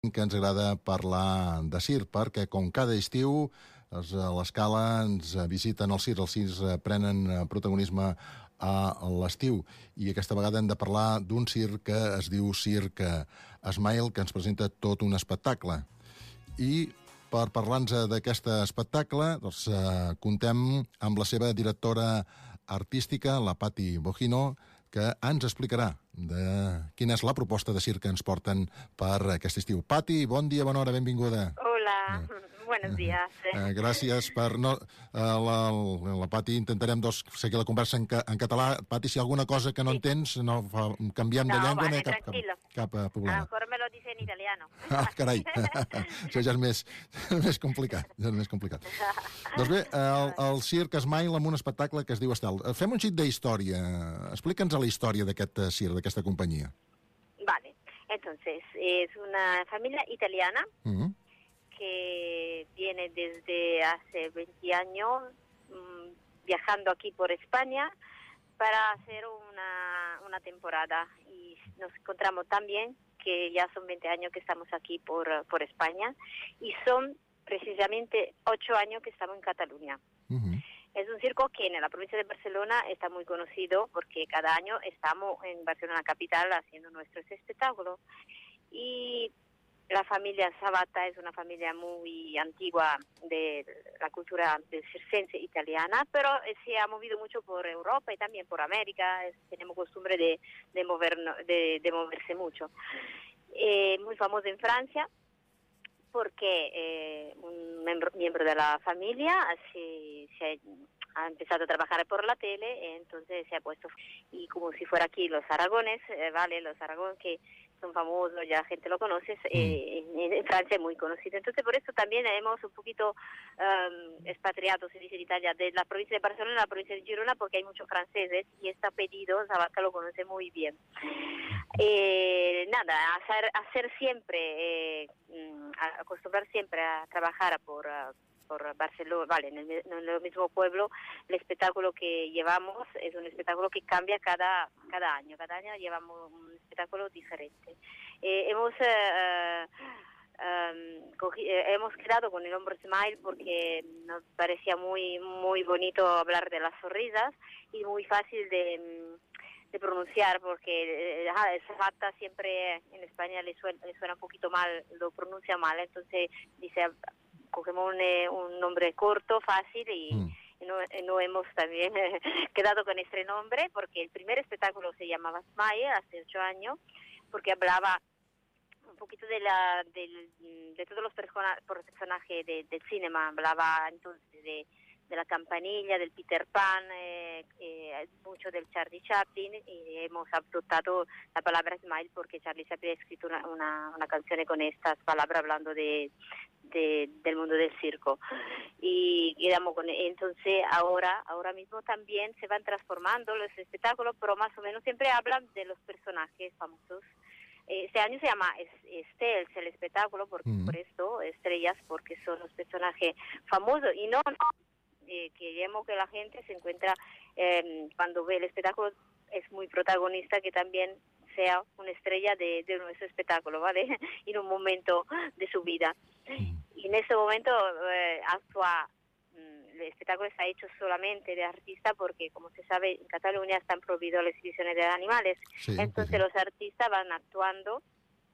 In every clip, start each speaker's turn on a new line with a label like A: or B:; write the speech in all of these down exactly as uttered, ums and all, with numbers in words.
A: que ens agrada parlar de circ, perquè com cada estiu a l'Escala ens visiten els circs, els circs prenen protagonisme a l'estiu, i aquesta vegada hem de parlar d'un circ que es diu Circ Smile, que ens presenta tot un espectacle. I per parlar-nos d'aquest espectacle, doncs, eh, contem amb la seva directora artística, la Pati Bojino, que ens explicarà de quina és la proposta de circ que ens porten per aquest estiu. Pati, bon dia, bona hora, benvinguda.
B: Hola, eh, buenos días.
A: Eh, gràcies per... No, eh, la, la Pati, intentarem dos, seguir la conversa en, ca, en català. Pati, si alguna cosa que no sí. entens, no fa, canviem de
B: no,
A: llengua,
B: vale,
A: no hi ha cap, cap, cap uh, problema.
B: A lo mejor me lo dice en italiano.
A: Ah, carai, això ja és més, més complicat. Ja és més complicat. Doncs bé, el, el Circ Smile amb un espectacle que es diu Estel. Fem un xic d'història. Explica'ns la història d'aquest circ, d'aquesta companyia.
B: Vale, entonces, es una familia italiana
A: Uh-huh.
B: que viene desde hace veinte años mmm, viajando aquí por España para hacer una, una temporada, y nos encontramos también que ya son veinte años que estamos aquí por, por España, y son precisamente ocho años que estamos en Cataluña.
A: Uh-huh.
B: Es un circo que en la provincia de Barcelona está muy conocido porque cada año estamos en Barcelona capital haciendo nuestros espectáculos. Y la familia Sabata es una familia muy antigua de la cultura del circense italiana, pero se ha movido mucho por Europa y también por América. Es, tenemos costumbre de, de, movernos, de, de moverse mucho. Eh, muy famoso en Francia porque eh, un miembro, miembro de la familia se, se ha, ha empezado a trabajar por la tele, entonces se ha puesto, y como si fuera aquí los Aragones, eh, ¿vale? Los Aragones que son famosos, ya la gente lo conoce, eh, en, en Francia es muy conocido. Entonces por eso también hemos un poquito um, expatriado, se dice en Italia, de la provincia de Barcelona a la provincia de Girona, porque hay muchos franceses y este apellido Sabata lo conoce muy bien. Eh, nada, hacer, hacer siempre, eh, acostumbrar siempre a trabajar por... Uh, por Barcelona, vale, en el, en el mismo pueblo. El espectáculo que llevamos es un espectáculo que cambia cada cada año, cada año llevamos un espectáculo diferente. Eh, hemos eh, um, cogi, eh, hemos quedado con el nombre Smile porque nos parecía muy muy bonito hablar de las sonrisas y muy fácil de de pronunciar, porque eh, Sabata siempre en España le suena, le suena un poquito mal, lo pronuncia mal, entonces dice, cogemos un, eh, un nombre corto, fácil, y, mm. y no, no hemos también eh, quedado con este nombre, porque el primer espectáculo se llamaba Smile hace ocho años, porque hablaba un poquito de la de, de todos los persona, personajes de, del cine, hablaba entonces de de la Campanilla, del Peter Pan, eh, eh, mucho del Charlie Chaplin, y hemos adoptado la palabra Smile porque Charlie Chaplin ha escrito una, una, una canción con estas palabras hablando de, de del mundo del circo. Y quedamos con entonces ahora ahora mismo también se van transformando los espectáculos, pero más o menos siempre hablan de los personajes famosos. Este año se llama Estels el espectáculo, por, mm. por esto, estrellas, porque son los personajes famosos, y no... no Eh, queremos que la gente se encuentra, eh, cuando ve el espectáculo, es muy protagonista, que también sea una estrella de, de nuestro espectáculo, ¿vale? En un momento de su vida. Y en ese momento eh, actúa, el espectáculo está hecho solamente de artistas porque, como se sabe, en Cataluña están prohibidas las exhibiciones de animales. Sí, entonces sí. Los artistas van actuando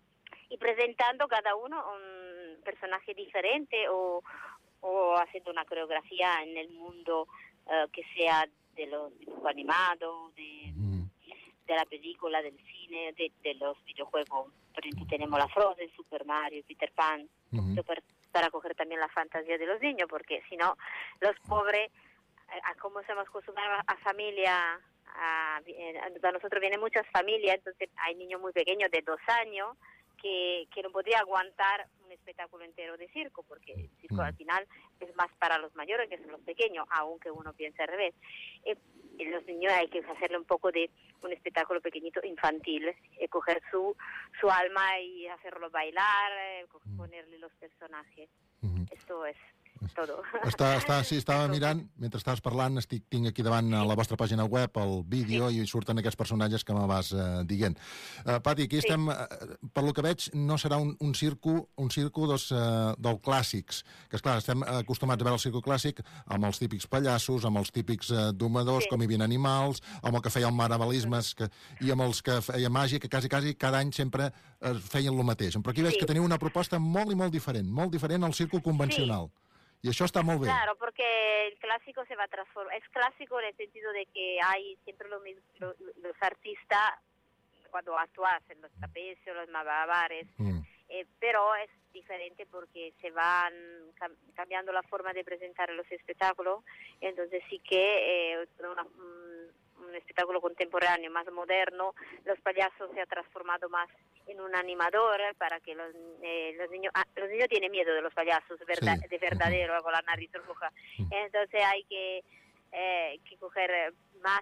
B: y presentando cada uno un personaje diferente, o o haciendo una coreografía en el mundo uh, que sea de los dibujos animados, de, mm. de la película, del cine, de, de los videojuegos. Por ejemplo, tenemos la Frozen, Super Mario, Peter Pan, mm-hmm. para, para coger también la fantasía de los niños, porque si no, los pobres, a, a como somos acostumbrados a familia, a, a nosotros vienen muchas familias, entonces hay niños muy pequeños de dos años, que, que no podría aguantar un espectáculo entero de circo, porque el circo mm. al final es más para los mayores que son los pequeños, aunque uno piense al revés. Eh, los niños hay que hacerle un poco de un espectáculo pequeñito infantil, eh, coger su su alma y hacerlo bailar, eh, ponerle los personajes. Mm. Esto es. todo.
A: Està, està, sí, estava mirant, mentre estaves parlant, estic, tinc aquí davant a la vostra pàgina web el vídeo sí. i surten aquests personatges que me vas uh, dient. Uh, Pati, aquí sí. estem, uh, per lo que veig, no serà un, un circo, un circo dos, uh, del clàssics, que esclar, estem acostumats a veure el circo clàssic amb els típics pallassos, amb els típics uh, domadors, sí. com hi havia animals, amb el que feia el maravalismes, que, i amb els que feia màgia, que quasi, quasi cada any sempre uh, feien el mateix. Però aquí veig sí. que teniu una proposta molt i molt diferent, molt diferent al circo convencional. Sí. Y eso está muy bien.
B: Claro, porque el clásico se va a transformar. Es clásico en el sentido de que hay siempre lo mismo, lo, los artistas cuando actúan en los trapecios, los malabares, mm. eh, pero es diferente porque se van cam cambiando la forma de presentar los espectáculos, entonces sí que eh, una, un, un espectáculo contemporáneo, más moderno, los payasos se ha transformado más en un animador para que los, eh, los niños ah, los niños tienen miedo de los payasos verdad, sí. de verdadero uh-huh. con la nariz roja, uh-huh. entonces hay que eh, que coger más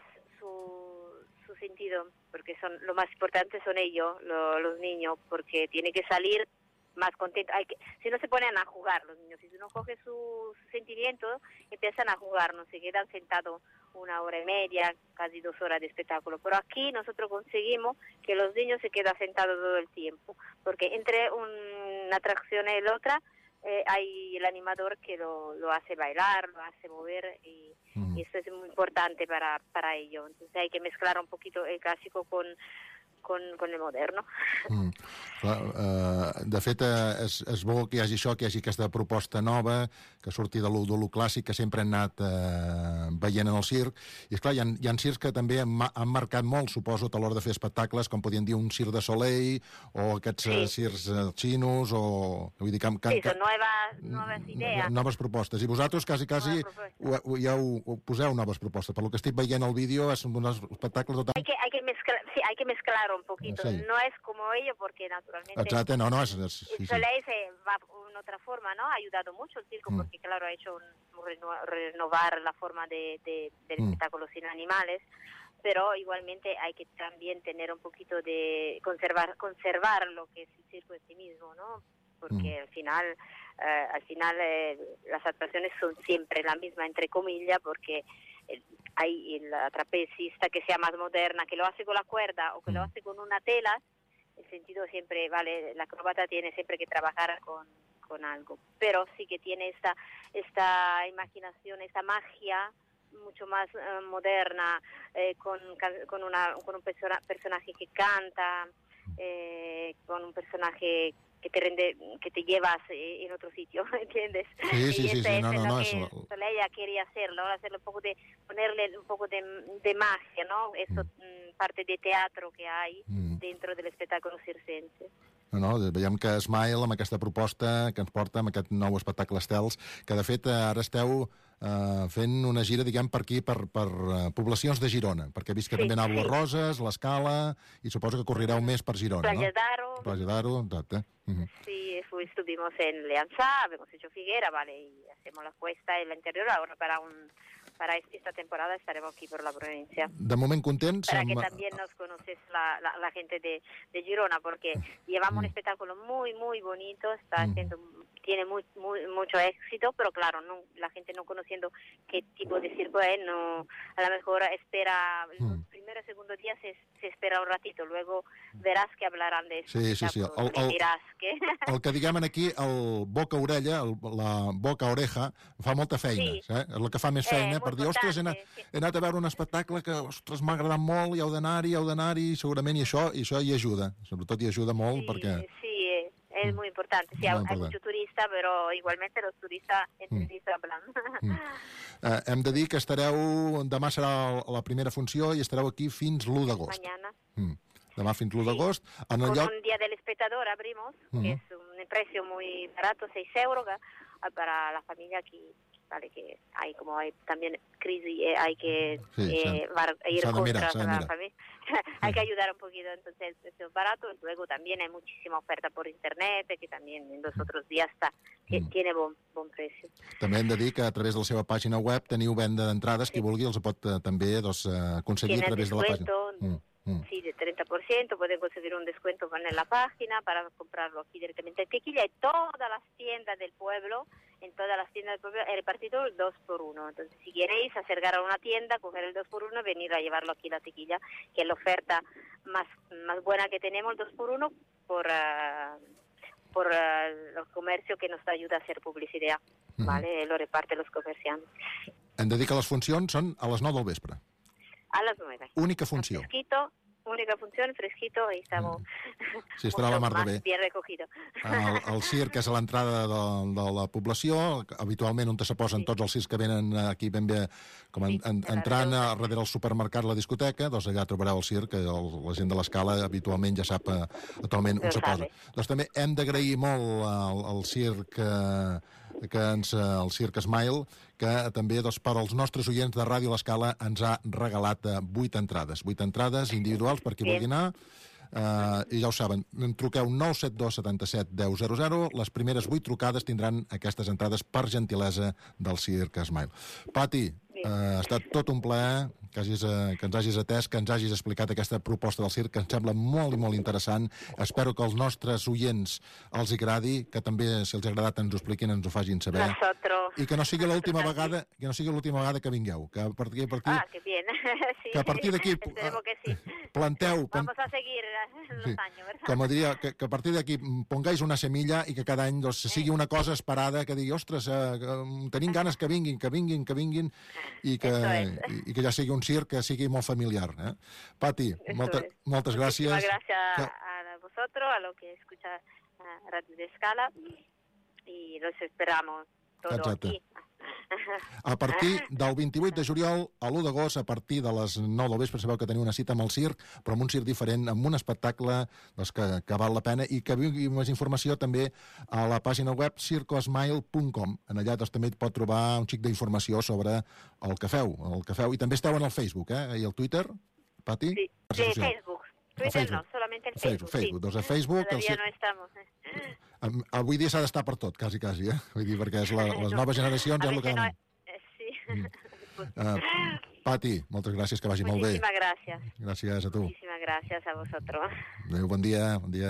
B: su su sentido, porque son lo más importante son ellos, lo, los niños, porque tiene que salir más contento. Hay que, si no se ponen a jugar los niños, si uno coge sus su sentimientos, empiezan a jugar, no se quedan sentados una hora y media, casi dos horas de espectáculo. Pero aquí nosotros conseguimos que los niños se queden sentados todo el tiempo, porque entre un, una atracción y la otra eh, hay el animador que lo, lo hace bailar, lo hace mover, y, mm. y eso es muy importante para, para ello. Entonces hay que mezclar un poquito el clásico con con, con el moderno.
A: Mm, clar, uh, de fet, uh, és, és bo que hi hagi això, que hi hagi aquesta proposta nova, que surti de lo, de lo clàssic que sempre han anat uh, veient en el circ. I, esclar, hi ha, hi ha circs que també han, han marcat molt, suposo, a l'hora de fer espectacles, com podien dir un circ de Soleil, o aquests sí. uh, circs uh, xinos, o... Vull dir, que, que,
B: sí, són noves, noves idees.
A: Noves propostes. I vosaltres, quasi, quasi, ho, ho, ja ho, ho poseu noves propostes. Per lo que estic veient al vídeo, és un espectacle total...
B: Hay que, hay que mezclar, sí, hay que mezclar un poquito. Sí. No es como ellos, porque naturalmente...
A: Exacto, no, no es... es sí,
B: Soleil sí. se va de otra forma, ¿no? Ha ayudado mucho el circo, mm. porque claro, ha hecho un, un reno, renovar la forma de, de, del mm. espectáculo sin animales, pero igualmente hay que también tener un poquito de... conservar conservar lo que es el circo en sí mismo, ¿no? Porque mm. al final, eh, al final eh, las atracciones son siempre la misma, entre comillas, porque... El, hay la trapecista que sea más moderna, que lo hace con la cuerda o que lo hace con una tela, el sentido siempre, vale, la acróbata tiene siempre que trabajar con, con algo, pero sí que tiene esta, esta imaginación, esta magia mucho más uh, moderna, eh, con, con, una, con un persona, personaje que canta, eh, con un personaje que te rende, que te llevas en otro sitio, ¿entiendes?
A: Sí, sí, sí, sí, no, no, no,
B: eso... Ella quería hacerlo, hacerle un poco de, ponerle un poco de, de magia, ¿no? Eso, mm. parte de teatro que hay mm. dentro del espectáculo circense.
A: No, no, veiem que Smile, amb aquesta proposta que ens porta, amb aquest nou espectacle Estels, que de fet ara esteu eh, fent una gira, diguem, per aquí, per, per uh, poblacions de Girona, perquè he vist que sí, també anàveu sí. a Roses, l'Escala, i suposo que corrireu més per Girona,
B: Playa
A: ¿no?
B: d'Aro.
A: Playa d'Aro, exacte. Uh-huh.
B: Sí, fui, estuvimos en Leanzá, habíamos hecho Figuera, vale, y hacemos la cuesta en la interior, ahora para un... Para esta temporada estaremos aquí por la provincia.
A: De moment contents.
B: Para
A: amb...
B: que también nos conoces la, la, la gente de, de Girona, porque llevamos mm. un espectáculo muy, muy bonito, está mm. haciendo, tiene muy, muy, mucho éxito, pero claro, no, la gente no conociendo qué tipo de circo es, no, a lo mejor espera, mm. los primeros y segundos días se, se espera un ratito, luego verás que hablarán de eso.
A: Sí, sí, sí. El, el,
B: dirás que...
A: el que diguem aquí, el boca-orella, la boca-oreja, fa molta feina, sí. eh? És el que fa més feina, eh, per dir, ostres, he anat, sí. he anat a veure un espectacle que, ostres, m'ha agradat molt, i heu d'anar-hi, heu d'anar-hi, segurament, i això, i això hi ajuda, sobretot hi ajuda molt,
B: sí,
A: perquè...
B: Sí, es muy importante. Sí, muy hay importante. Mucho turista, pero igualmente los turistas entre sí hablan.
A: Mm. Eh, hem de dir que estareu... Demà serà la primera funció i estareu aquí fins l'u d'agost.
B: Mañana.
A: Mm. Demà fins l'u d'agost.
B: Sí. En el Con lloc... un Día del Espectador abrimos, mm. que es un precio muy barato, seis euros, para la familia aquí. Vale, que hay como hay también crisis, eh, hay que sí, eh, var, ir contra la familia, hay que ayudar un poquito, entonces es barato. Luego también hay muchísima oferta por internet, que también en los otros días está, que mm. tiene bon, bon precio.
A: També hem de dir que a través de la seva pàgina web teniu venda d'entrades, qui sí. vulgui els pot uh, també doncs, uh, aconseguir a través de la pàgina.
B: Mm.
A: Mm.
B: Sí, de treinta por ciento, pueden conseguir un descuento en la página para comprarlo aquí directamente en Tequila y todas las tiendas del pueblo, en todas las tiendas del pueblo, he repartido el dos por uno. Entonces, si queréis acercar a una tienda, coger el dos por uno, venir a llevarlo aquí a la Tequila, que es la oferta más, más buena que tenemos, el dos por uno, por, uh, por uh, el comercio que nos ayuda a hacer publicidad, mm-hmm. ¿vale? Lo reparte los comerciantes.
A: Hem de dir que les funcions són a les nou del vespre.
B: A las nueve.
A: Única funció.
B: Fresquito, única función, fresquito, y estamos
A: sí, estarà la mar de bé.
B: Bien recogido.
A: El, el circ és a l'entrada de, de la població, habitualment on se posen sí. tots els circs que venen aquí ben bé, com en, en, entrant a darrere el supermercat, la discoteca, doncs allà trobareu el circ, el, la gent de l'escala habitualment ja sap actualment on se posa. Doncs també hem d'agrair molt al, al circ eh, que ens, el Circ Smile, que també doncs, per als nostres oients de Ràdio L'Escala ens ha regalat vuit entrades, vuit entrades individuals per qui vulgui anar, uh, i ja ho saben, truqueu nou set dos setanta set deu zero zero, les primeres vuit trucades tindran aquestes entrades per gentilesa del Circ Smile. Pati, uh, ha estat tot un plaer que, hagis, uh, que ens hagis atès, que ens hagis explicat aquesta proposta del circ, que ens sembla molt i molt interessant. Espero que els nostres oients els agradi, que també, si els ha agradat, ens ho expliquin, ens ho facin saber.
B: Nosotros.
A: I que no sigui l'última vegada, que no sigui l'última vegada que vingueu, que a partir, a partir,
B: ah, que bien. Sí.
A: que a partir d'aquí
B: que sí.
A: planteu,
B: vamos a seguir los
A: sí.
B: años, ¿verdad?
A: Com diria, que, que a partir d'aquí pongáis una semilla i que cada any doncs, sigui una cosa esperada, que digui, ostres, eh, tenim ganes que vinguin, que vinguin, que vinguin, i que, i, i que ja sigui un circ que sigui molt familiar. Eh? Pati, molta, moltes gràcies.
B: Muchísimas gracias
A: que...
B: a vosotros, a lo que escucha uh, Radio de Escala, y los esperamos todos
A: Exacte.
B: aquí.
A: A partir del vint-i-vuit de juliol a l'u d'agost, a partir de les nou del vespre, sabeu que teniu una cita amb el circ, però amb un circ diferent, amb un espectacle doncs, que, que val la pena, i que vingui més informació també a la pàgina web circosmile punt com. En allà doncs, també pot trobar un xic d'informació sobre el que feu, el que feu. I també esteu en el Facebook, eh? I el Twitter, Pati?
B: Sí, sí, Facebook. Twitter Facebook. No, solamente el Facebook.
A: Facebook,
B: sí.
A: Doncs a Facebook...
B: Todavía
A: el...
B: no estamos. Eh.
A: Avui dia s'ha d'estar per tot, quasi, quasi, eh? Vull dir, perquè és la, les
B: no.
A: noves generacions és el que...
B: No, eh, sí.
A: Mm. Uh, Pati, moltes gràcies, que vagi molt bé.
B: Muchísimas gracias.
A: Gràcies a tu.
B: Muchísimas gracias a vosotros.
A: Adéu, bon dia, bon dia.